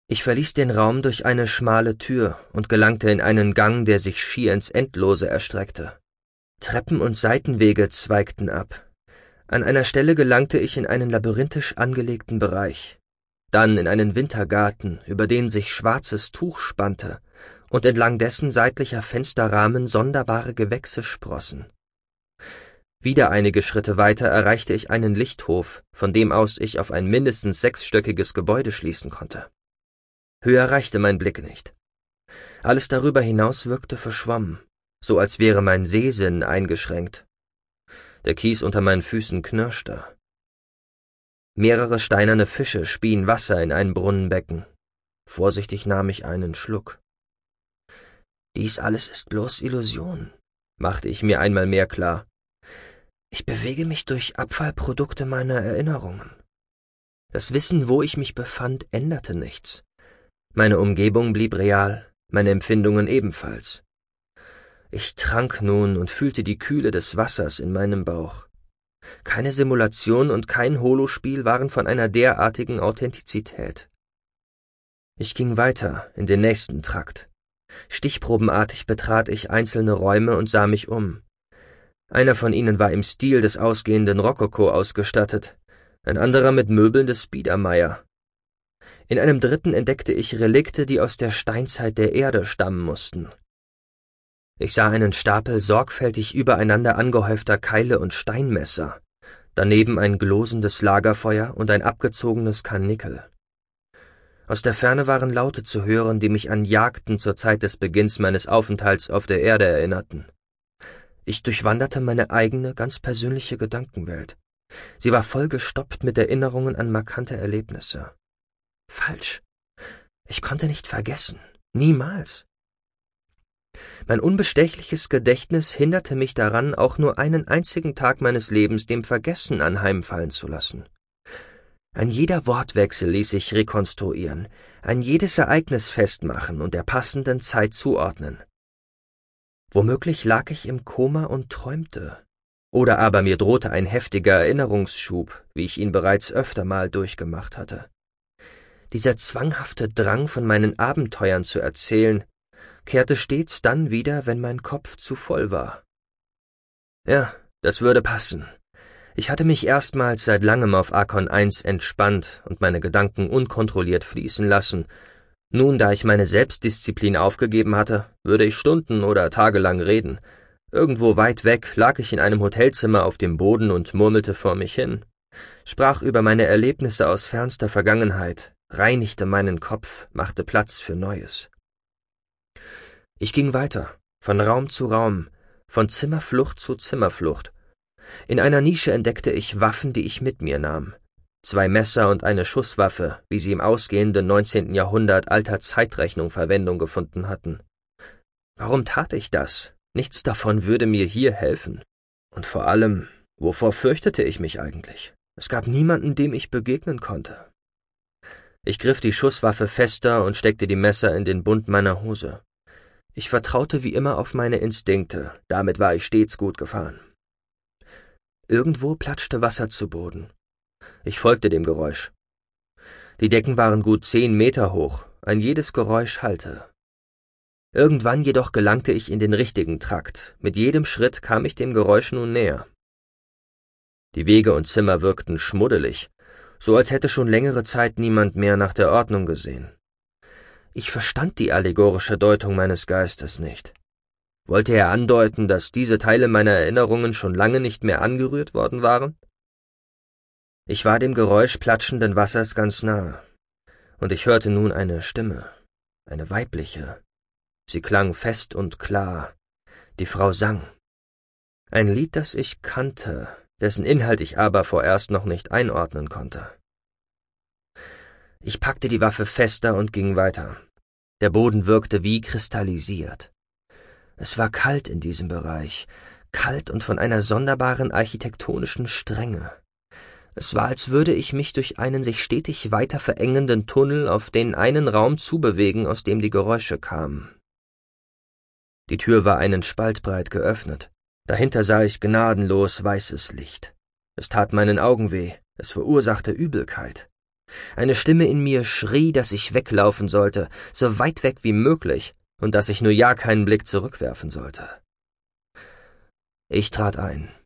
Ich verließ den Raum durch eine schmale Tür und gelangte in einen Gang, der sich schier ins Endlose erstreckte. Treppen und Seitenwege zweigten ab. An einer Stelle gelangte ich in einen labyrinthisch angelegten Bereich, dann in einen Wintergarten, über den sich schwarzes Tuch spannte und entlang dessen seitlicher Fensterrahmen sonderbare Gewächse sprossen. Wieder einige Schritte weiter erreichte ich einen Lichthof, von dem aus ich auf ein mindestens 6-stöckiges Gebäude schließen konnte. Höher reichte mein Blick nicht. Alles darüber hinaus wirkte verschwommen, so als wäre mein Sehsinn eingeschränkt. Der Kies unter meinen Füßen knirschte. Mehrere steinerne Fische spien Wasser in ein Brunnenbecken. Vorsichtig nahm ich einen Schluck. Dies alles ist bloß Illusion, machte ich mir einmal mehr klar. Ich bewege mich durch Abfallprodukte meiner Erinnerungen. Das Wissen, wo ich mich befand, änderte nichts. Meine Umgebung blieb real, meine Empfindungen ebenfalls. Ich trank nun und fühlte die Kühle des Wassers in meinem Bauch. Keine Simulation und kein Holospiel waren von einer derartigen Authentizität. Ich ging weiter in den nächsten Trakt. Stichprobenartig betrat ich einzelne Räume und sah mich um. Einer von ihnen war im Stil des ausgehenden Rokoko ausgestattet, ein anderer mit Möbeln des Biedermeier. In einem dritten entdeckte ich Relikte, die aus der Steinzeit der Erde stammen mussten. Ich sah einen Stapel sorgfältig übereinander angehäufter Keile und Steinmesser, daneben ein glosendes Lagerfeuer und ein abgezogenes Karnickel. Aus der Ferne waren Laute zu hören, die mich an Jagden zur Zeit des Beginns meines Aufenthalts auf der Erde erinnerten. Ich durchwanderte meine eigene, ganz persönliche Gedankenwelt. Sie war vollgestopft mit Erinnerungen an markante Erlebnisse. Falsch. Ich konnte nicht vergessen. Niemals. Mein unbestechliches Gedächtnis hinderte mich daran, auch nur einen einzigen Tag meines Lebens dem Vergessen anheimfallen zu lassen. Ein jeder Wortwechsel ließ sich rekonstruieren, ein jedes Ereignis festmachen und der passenden Zeit zuordnen. Womöglich lag ich im Koma und träumte. Oder aber mir drohte ein heftiger Erinnerungsschub, wie ich ihn bereits öfter mal durchgemacht hatte. Dieser zwanghafte Drang, von meinen Abenteuern zu erzählen, kehrte stets dann wieder, wenn mein Kopf zu voll war. Ja, das würde passen. Ich hatte mich erstmals seit langem auf Arkon 1 entspannt und meine Gedanken unkontrolliert fließen lassen. Nun, da ich meine Selbstdisziplin aufgegeben hatte, würde ich Stunden oder tagelang reden. Irgendwo weit weg lag ich in einem Hotelzimmer auf dem Boden und murmelte vor mich hin, sprach über meine Erlebnisse aus fernster Vergangenheit, reinigte meinen Kopf, machte Platz für Neues. Ich ging weiter, von Raum zu Raum, von Zimmerflucht zu Zimmerflucht. In einer Nische entdeckte ich Waffen, die ich mit mir nahm. 2 Messer und eine Schusswaffe, wie sie im ausgehenden 19. Jahrhundert alter Zeitrechnung Verwendung gefunden hatten. Warum tat ich das? Nichts davon würde mir hier helfen. Und vor allem, wovor fürchtete ich mich eigentlich? Es gab niemanden, dem ich begegnen konnte. Ich griff die Schusswaffe fester und steckte die Messer in den Bund meiner Hose. Ich vertraute wie immer auf meine Instinkte, damit war ich stets gut gefahren. Irgendwo platschte Wasser zu Boden. Ich folgte dem Geräusch. Die Decken waren gut 10 Meter hoch, ein jedes Geräusch hallte. Irgendwann jedoch gelangte ich in den richtigen Trakt, mit jedem Schritt kam ich dem Geräusch nun näher. Die Wege und Zimmer wirkten schmuddelig, so als hätte schon längere Zeit niemand mehr nach der Ordnung gesehen. Ich verstand die allegorische Deutung meines Geistes nicht. Wollte er andeuten, dass diese Teile meiner Erinnerungen schon lange nicht mehr angerührt worden waren? Ich war dem Geräusch platschenden Wassers ganz nahe, und ich hörte nun eine Stimme, eine weibliche. Sie klang fest und klar. Die Frau sang. Ein Lied, das ich kannte, dessen Inhalt ich aber vorerst noch nicht einordnen konnte. Ich packte die Waffe fester und ging weiter. Der Boden wirkte wie kristallisiert. Es war kalt in diesem Bereich, kalt und von einer sonderbaren architektonischen Strenge. Es war, als würde ich mich durch einen sich stetig weiter verengenden Tunnel auf den einen Raum zubewegen, aus dem die Geräusche kamen. Die Tür war einen Spalt breit geöffnet. Dahinter sah ich gnadenlos weißes Licht. Es tat meinen Augen weh, es verursachte Übelkeit. Eine Stimme in mir schrie, dass ich weglaufen sollte, so weit weg wie möglich, und dass ich nur ja keinen Blick zurückwerfen sollte. Ich trat ein.